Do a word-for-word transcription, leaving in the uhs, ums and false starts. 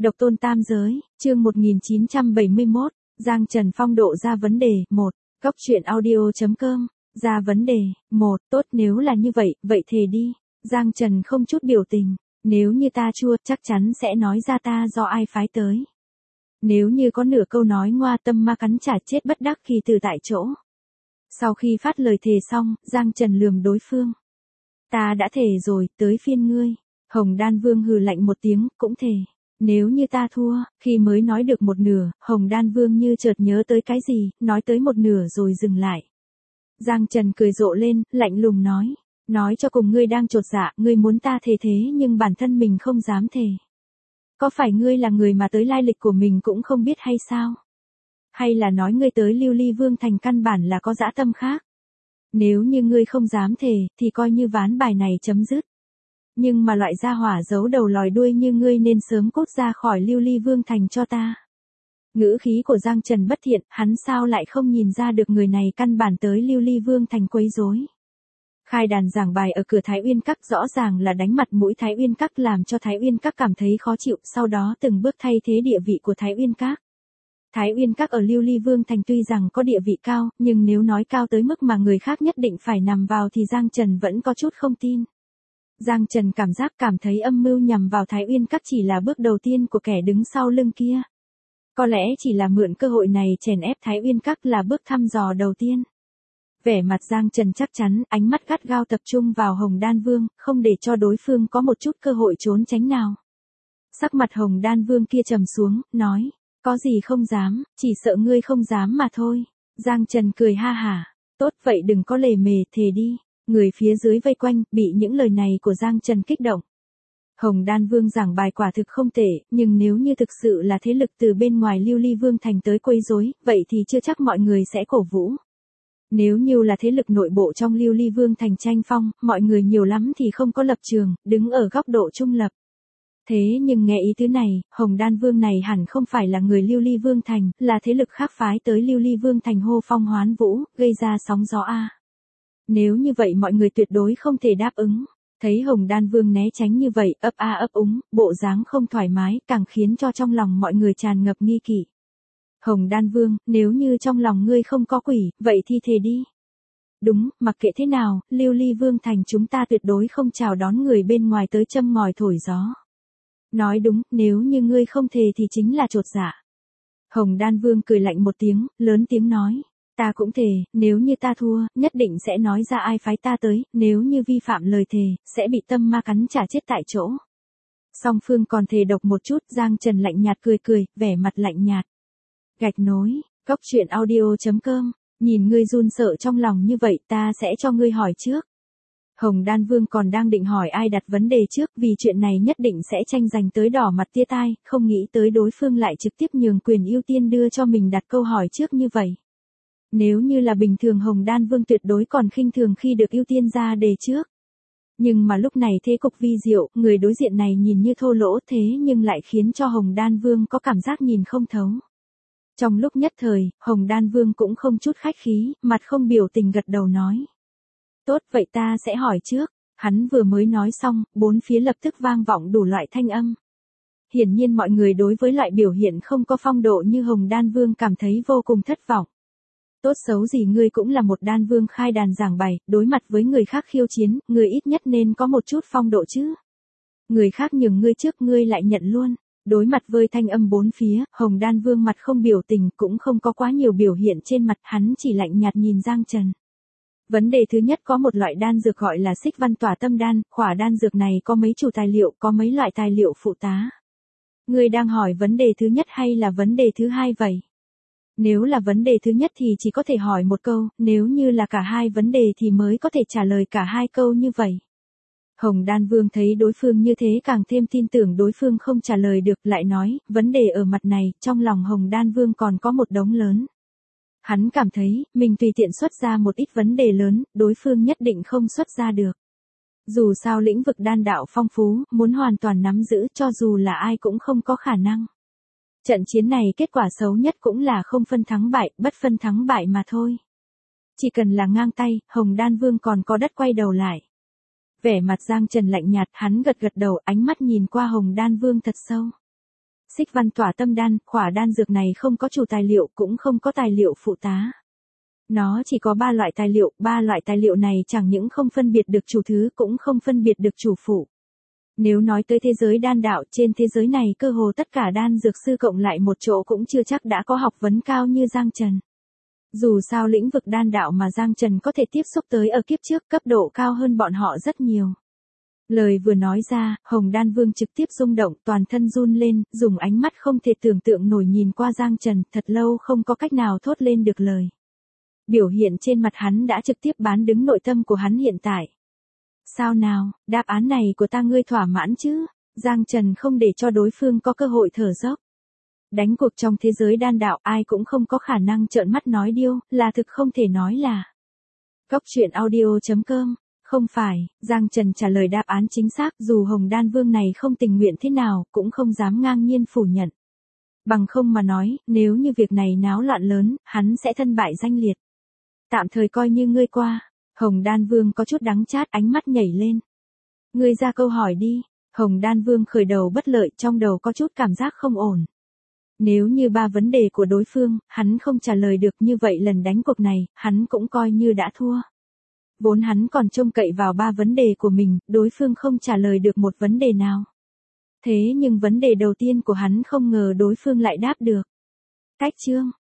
Độc tôn tam giới, chương một nghìn chín trăm bảy mươi mốt, Giang Trần phong độ ra vấn đề, một, Cốc truyện audio chấm com, ra vấn đề, một, tốt nếu là như vậy, vậy thề đi. Giang Trần không chút biểu tình, nếu như ta chua chắc chắn sẽ nói ra ta do ai phái tới. Nếu như có nửa câu nói ngoa tâm ma cắn trả chết bất đắc kỳ từ tại chỗ. Sau khi phát lời thề xong, Giang Trần lườm đối phương. Ta đã thề rồi, tới phiên ngươi. Hồng Đan Vương hừ lạnh một tiếng, cũng thề. Nếu như ta thua, khi mới nói được một nửa, Hồng Đan Vương như chợt nhớ tới cái gì, nói tới một nửa rồi dừng lại. Giang Trần cười rộ lên, lạnh lùng nói. Nói cho cùng ngươi đang chột dạ, ngươi muốn ta thề thế nhưng bản thân mình không dám thề. Có phải ngươi là người mà tới lai lịch của mình cũng không biết hay sao? Hay là nói ngươi tới Lưu Ly Vương thành căn bản là có dã tâm khác? Nếu như ngươi không dám thề, thì coi như ván bài này chấm dứt. Nhưng mà loại gia hỏa giấu đầu lòi đuôi như ngươi nên sớm cút ra khỏi Lưu Ly Vương thành cho ta. Ngữ khí của Giang Trần bất thiện, hắn sao lại không nhìn ra được người này căn bản tới Lưu Ly Vương thành quấy rối. Khai đàn giảng bài ở cửa Thái Uyên Các rõ ràng là đánh mặt mũi Thái Uyên Các làm cho Thái Uyên Các cảm thấy khó chịu, sau đó từng bước thay thế địa vị của Thái Uyên Các. Thái Uyên Các ở Lưu Ly Vương thành tuy rằng có địa vị cao, nhưng nếu nói cao tới mức mà người khác nhất định phải nằm vào thì Giang Trần vẫn có chút không tin. Giang Trần cảm giác cảm thấy âm mưu nhằm vào Thái Uyên Các chỉ là bước đầu tiên của kẻ đứng sau lưng kia. Có lẽ chỉ là mượn cơ hội này chèn ép Thái Uyên Các là bước thăm dò đầu tiên. Vẻ mặt Giang Trần chắc chắn, ánh mắt gắt gao tập trung vào Hồng Đan Vương, không để cho đối phương có một chút cơ hội trốn tránh nào. Sắc mặt Hồng Đan Vương kia trầm xuống, nói, có gì không dám, chỉ sợ ngươi không dám mà thôi. Giang Trần cười ha hả, tốt vậy đừng có lề mề, thề đi. Người phía dưới vây quanh, bị những lời này của Giang Trần kích động. Hồng Đan Vương giảng bài quả thực không tệ, nhưng nếu như thực sự là thế lực từ bên ngoài Lưu Ly Vương thành tới quấy rối, vậy thì chưa chắc mọi người sẽ cổ vũ. Nếu như là thế lực nội bộ trong Lưu Ly Vương thành tranh phong, mọi người nhiều lắm thì không có lập trường, đứng ở góc độ trung lập. Thế nhưng nghe ý tứ này, Hồng Đan Vương này hẳn không phải là người Lưu Ly Vương thành, là thế lực khác phái tới Lưu Ly Vương thành hô phong hoán vũ, gây ra sóng gió a. Nếu như vậy mọi người tuyệt đối không thể đáp ứng. Thấy Hồng Đan Vương né tránh như vậy, ấp a ấp úng, bộ dáng không thoải mái, càng khiến cho trong lòng mọi người tràn ngập nghi kỵ. Hồng Đan Vương, nếu như trong lòng ngươi không có quỷ, vậy thì thề đi. Đúng, mặc kệ thế nào, Lưu Ly Vương thành chúng ta tuyệt đối không chào đón người bên ngoài tới châm ngòi thổi gió. Nói đúng, nếu như ngươi không thề thì chính là chột dạ. Hồng Đan Vương cười lạnh một tiếng, lớn tiếng nói. Ta cũng thề, nếu như ta thua, nhất định sẽ nói ra ai phái ta tới, nếu như vi phạm lời thề, sẽ bị tâm ma cắn trả chết tại chỗ. Song phương còn thề độc một chút, Giang Trần lạnh nhạt cười cười, vẻ mặt lạnh nhạt. Gạch nối, Cốc truyện audio chấm com, nhìn ngươi run sợ trong lòng như vậy ta sẽ cho ngươi hỏi trước. Hồng Đan Vương còn đang định hỏi ai đặt vấn đề trước vì chuyện này nhất định sẽ tranh giành tới đỏ mặt tia tai, không nghĩ tới đối phương lại trực tiếp nhường quyền ưu tiên đưa cho mình đặt câu hỏi trước như vậy. Nếu như là bình thường Hồng Đan Vương tuyệt đối còn khinh thường khi được ưu tiên ra đề trước. Nhưng mà lúc này thế cục vi diệu, người đối diện này nhìn như thô lỗ thế nhưng lại khiến cho Hồng Đan Vương có cảm giác nhìn không thấu. Trong lúc nhất thời, Hồng Đan Vương cũng không chút khách khí, mặt không biểu tình gật đầu nói. Tốt vậy ta sẽ hỏi trước. Hắn vừa mới nói xong, bốn phía lập tức vang vọng đủ loại thanh âm. Hiển nhiên mọi người đối với loại biểu hiện không có phong độ như Hồng Đan Vương cảm thấy vô cùng thất vọng. Tốt xấu gì ngươi cũng là một đan vương khai đàn giảng bài, đối mặt với người khác khiêu chiến, ngươi ít nhất nên có một chút phong độ chứ. Người khác nhường ngươi trước ngươi lại nhận luôn. Đối mặt với thanh âm bốn phía, Hồng Đan Vương mặt không biểu tình cũng không có quá nhiều biểu hiện trên mặt, hắn chỉ lạnh nhạt nhìn Giang Trần. Vấn đề thứ nhất có một loại đan dược gọi là Xích Văn Tỏa Tâm Đan, khỏa đan dược này có mấy chủ tài liệu, có mấy loại tài liệu phụ tá. Ngươi đang hỏi vấn đề thứ nhất hay là vấn đề thứ hai vậy? Nếu là vấn đề thứ nhất thì chỉ có thể hỏi một câu, nếu như là cả hai vấn đề thì mới có thể trả lời cả hai câu như vậy. Hồng Đan Vương thấy đối phương như thế càng thêm tin tưởng đối phương không trả lời được, lại nói, vấn đề ở mặt này, trong lòng Hồng Đan Vương còn có một đống lớn. Hắn cảm thấy, mình tùy tiện xuất ra một ít vấn đề lớn, đối phương nhất định không xuất ra được. Dù sao lĩnh vực đan đạo phong phú, muốn hoàn toàn nắm giữ cho dù là ai cũng không có khả năng. Trận chiến này kết quả xấu nhất cũng là không phân thắng bại, bất phân thắng bại mà thôi. Chỉ cần là ngang tay, Hồng Đan Vương còn có đất quay đầu lại. Vẻ mặt Giang Trần lạnh nhạt, hắn gật gật đầu, ánh mắt nhìn qua Hồng Đan Vương thật sâu. Xích văn tỏa tâm đan, khỏa đan dược này không có chủ tài liệu cũng không có tài liệu phụ tá. Nó chỉ có ba loại tài liệu, ba loại tài liệu này chẳng những không phân biệt được chủ thứ cũng không phân biệt được chủ phụ. Nếu nói tới thế giới đan đạo, trên thế giới này cơ hồ tất cả đan dược sư cộng lại một chỗ cũng chưa chắc đã có học vấn cao như Giang Trần. Dù sao lĩnh vực đan đạo mà Giang Trần có thể tiếp xúc tới ở kiếp trước cấp độ cao hơn bọn họ rất nhiều. Lời vừa nói ra, Hồng Đan Vương trực tiếp rung động, toàn thân run lên, dùng ánh mắt không thể tưởng tượng nổi nhìn qua Giang Trần, thật lâu không có cách nào thốt lên được lời. Biểu hiện trên mặt hắn đã trực tiếp bán đứng nội tâm của hắn hiện tại. Sao nào, đáp án này của ta ngươi thỏa mãn chứ? Giang Trần không để cho đối phương có cơ hội thở dốc. Đánh cuộc trong thế giới đan đạo ai cũng không có khả năng trợn mắt nói điêu, là thực không thể nói là. Góc truyện audio chấm com. Không phải, Giang Trần trả lời đáp án chính xác, dù Hồng Đan Vương này không tình nguyện thế nào, cũng không dám ngang nhiên phủ nhận. Bằng không mà nói, nếu như việc này náo loạn lớn, hắn sẽ thân bại danh liệt. Tạm thời coi như ngươi qua. Hồng Đan Vương có chút đắng chát, ánh mắt nhảy lên. Ngươi ra câu hỏi đi. Hồng Đan Vương khởi đầu bất lợi, trong đầu có chút cảm giác không ổn. Nếu như ba vấn đề của đối phương, hắn không trả lời được, như vậy lần đánh cuộc này, hắn cũng coi như đã thua. Vốn hắn còn trông cậy vào ba vấn đề của mình, đối phương không trả lời được một vấn đề nào. Thế nhưng vấn đề đầu tiên của hắn không ngờ đối phương lại đáp được. Cách chương.